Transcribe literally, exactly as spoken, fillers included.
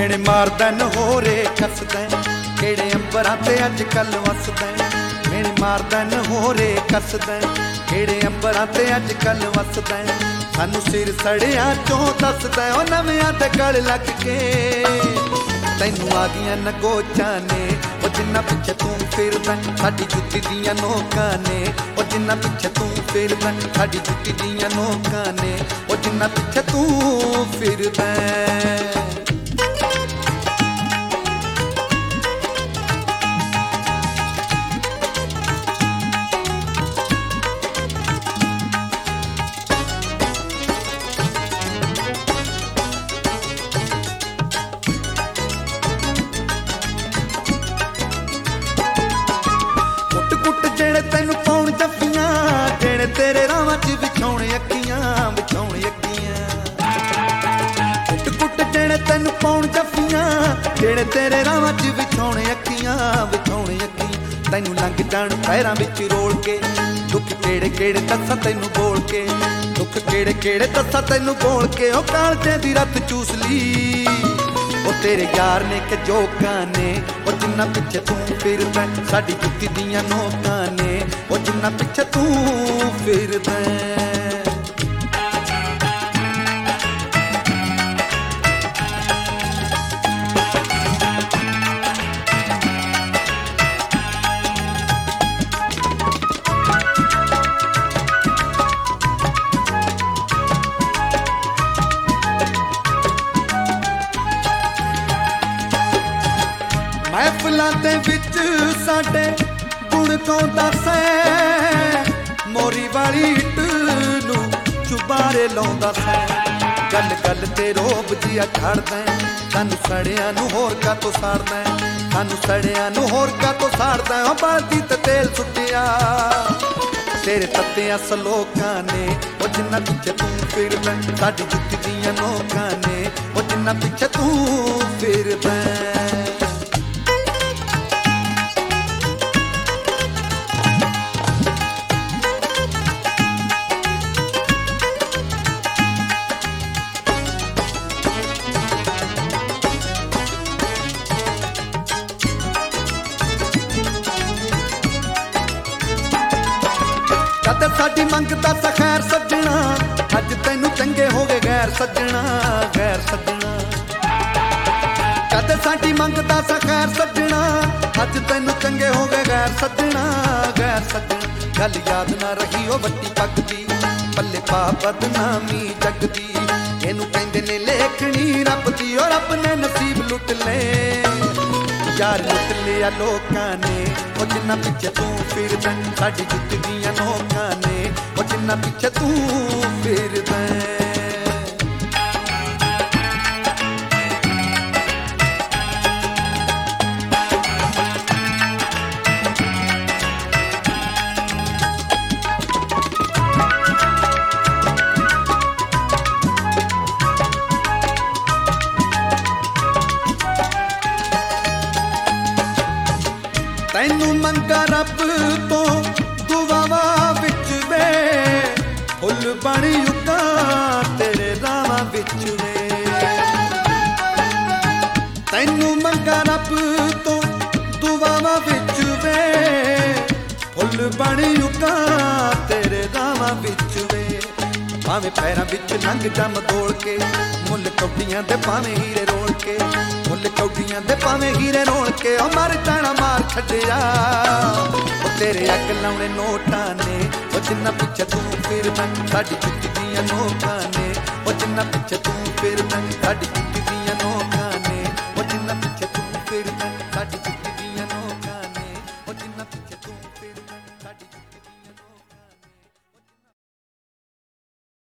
मेरे मारदा नहोरे कसदा केड़े अंबरां ते अज कल वसदा मेरे मारदा नहोरे कसदा केड़े अंबरां ते अज कल वसदा सानू सिर सड़िया चों दसदा ओ नविआं ते गल लग के तैनू आ गईयां नगोचां ने ओ जिन्ना पिछे तू फिरदा साडी जुत्ती दियां नोकां ने ओ जिन्ना पिछे तू फिरदा साडी जुत्ती दियां नोकां ने ओ जिन्ना पिछे तू फिरदा जेड़े तेनू पाउण जफ्फियां जेड़े तेरे रावां च विछाउणे अक्कियां विछाउणे अक्कियां कुट कुट जेड़े तेनू पाउण जफ्फियां जेड़े तेरे रावां च विछाउणे अक्कियां विछाउणे अक्कियां तैनू लंघ जाण पैरां विच रोल के दुख केड़े केड़े दस्सां तैनू बोल के दुख केड़े केड़े दस्सां तैनू बोल के ओ कालजे दी रत चूस ली ओ तेरे यार ने के जोकां ने ओ जिन्ना पिछे तू फिरदा साडी जुत्ती दियां नोकां ने ओ जिन्ना पिछे तू फिरदा महफिलां दे विच साडे गुण गाउंदा सै मोरी वाली इट नूं चुबारे लाउंदा सै गल गल ते रोब जिया छड़दा सानू सड़ियां नूं होर का तो साड़दा सानू सड़ियां नूं होर का तो साड़दा ओ बाल्टी ते तेल सुट्टिया तेरे तत्तियां सलोकां ने ओ जिन्ना पिछे तू फिरदा साडी जुत्ती दियां नोकां ने ओ जिन्ना पिछे तू फिरदा कदे साडी मंगदा सा खैर सज्जणा अज तैनू चंगे हो गए गैर सज्जणा गैर सज्जणा कदे साडी मंगदा सा खैर सज्जणा अज तैनू चंगे हो गए गैर सज्जणा गैर सज्जणा गल याद ना रही ओ वट्टी पग दी पल्ले पा बदनामी जग दी इनू कहंदे ने लेखनी रब दी ओ रब ने नसीब लुट ले यार लुट लिया लोकां ने ओ जिन्ना पिछे तू फिरदा साडी जुत्ती दियां नोकां ने ओ जिन्ना पिछे तू फिरदा तैनू मंगा रब तो दुआवां विच वे फुल बण युगां तेरे रावां विच वे तैनू मंगा रब तो दुआवां विच वे फुल बण युगां तेरे रावां विच वे भावें पैरां विच लंघ जा मदोल के मुल कौडियां दे भावें हीरे रोल के मुल कौडियां दे भावें हीरे रोल के ओ मर जाना मार छड्डिया ओ तेरे अग लाउणे नोटां ने ओ जिन्ना पिछे तू फिरदा साडी जुत्ती दियां नोकां ने ओ जिन्ना पिछे तू फिरदा साडी जुत्ती दियां नोकां